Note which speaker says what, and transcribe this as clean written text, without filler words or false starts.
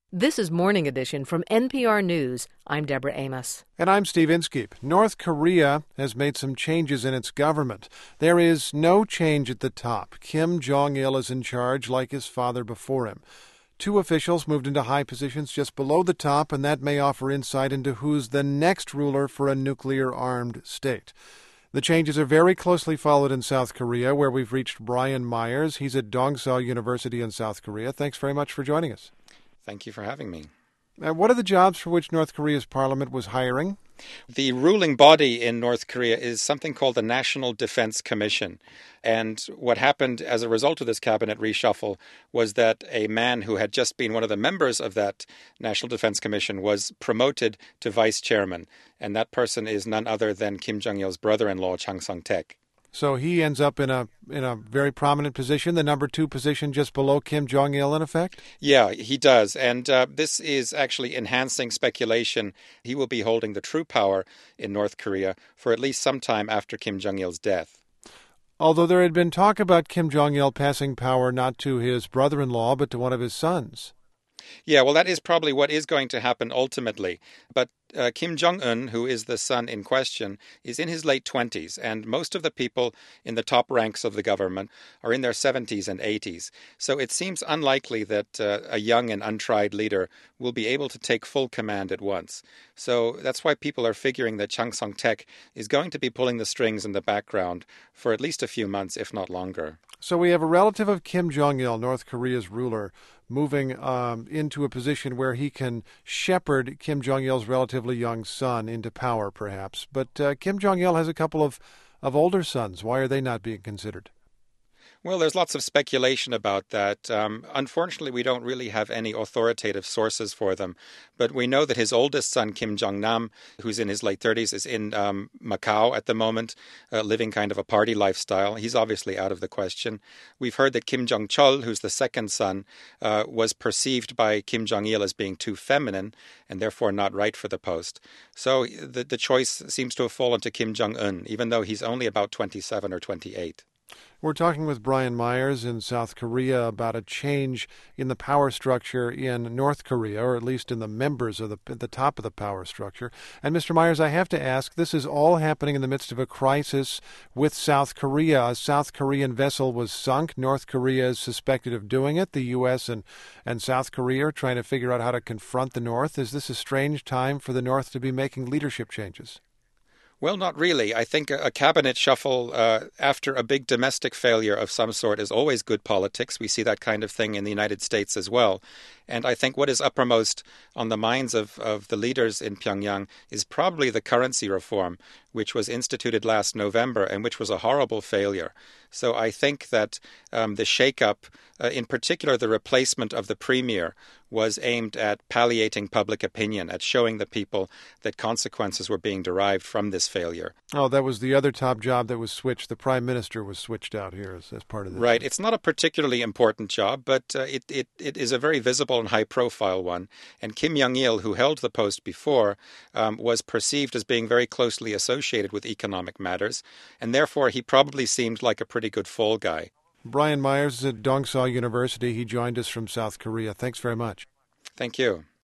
Speaker 1: This is Morning Edition from NPR News. I'm Deborah Amos.
Speaker 2: And I'm Steve Inskeep. North Korea has made some changes in its government. There is no change at the top. Kim Jong-il is in charge like his father before him. Two officials moved into high positions just below the top, and that may offer insight into who's the next ruler for a nuclear-armed state. The changes are very closely followed in South Korea, where we've reached Brian Myers. He's at Dongseo University in South Korea. Thanks very much for joining us.
Speaker 3: Thank you for having me.
Speaker 2: What are the jobs for which North Korea's parliament was hiring?
Speaker 3: The ruling body in North Korea is something called the National Defense Commission. And what happened as a result of this cabinet reshuffle was that a man who had just been one of the members of that National Defense Commission was promoted to vice chairman. And that person is none other than Kim Jong-il's brother-in-law, Chang Song-taek.
Speaker 2: So he ends up in a very prominent position, the number two position just below Kim Jong-il, in effect?
Speaker 3: Yeah, he does. And this is actually enhancing speculation. He will be holding the true power in North Korea for at least some time after Kim Jong-il's death.
Speaker 2: Although there had been talk about Kim Jong-il passing power not to his brother-in-law, but to one of his sons.
Speaker 3: Yeah, well, that is probably what is going to happen ultimately. But Kim Jong-un, who is the son in question, is in his late 20s, and most of the people in the top ranks of the government are in their 70s and 80s. So it seems unlikely that a young and untried leader will be able to take full command at once. So that's why people are figuring that Chang Song-taek is going to be pulling the strings in the background for at least a few months, if not longer.
Speaker 2: So we have a relative of Kim Jong-il, North Korea's ruler, moving into a position where he can shepherd Kim Jong-il's relatively young son into power, perhaps. But Kim Jong-il has a couple of older sons. Why are they not being considered?
Speaker 3: Well, there's lots of speculation about that. Unfortunately, we don't really have any authoritative sources for them. But we know that his oldest son, Kim Jong-nam, who's in his late 30s, is in Macau at the moment, living kind of a party lifestyle. He's obviously out of the question. We've heard that Kim Jong-chol, who's the second son, was perceived by Kim Jong-il as being too feminine and therefore not right for the post. So the choice seems to have fallen to Kim Jong-un, even though he's only about 27 or 28.
Speaker 2: We're talking with Brian Myers in South Korea about a change in the power structure in North Korea, or at least in the members of the top of the power structure. And Mr. Myers, I have to ask, this is all happening in the midst of a crisis with South Korea. A South Korean vessel was sunk. North Korea is suspected of doing it. The U.S. and South Korea are trying to figure out how to confront the North. Is this a strange time for the North to be making leadership changes?
Speaker 3: Well, not really. I think a cabinet shuffle after a big domestic failure of some sort is always good politics. We see that kind of thing in the United States as well. And I think what is uppermost on the minds of the leaders in Pyongyang is probably the currency reform, which was instituted last November and which was a horrible failure. So I think that the shakeup, in particular the replacement of the premier, was aimed at palliating public opinion, at showing the people that consequences were being derived from this failure.
Speaker 2: Oh, that was the other top job that was switched. The prime minister was switched out here as part of this.
Speaker 3: Right. It's not a particularly important job, but it is a very visible and high-profile one. And Kim Jong-il, who held the post before, was perceived as being very closely associated with economic matters, and therefore he probably seemed like a pretty good fall guy.
Speaker 2: Brian Myers is at Dongseo University. He joined us from South Korea. Thanks very much.
Speaker 3: Thank you.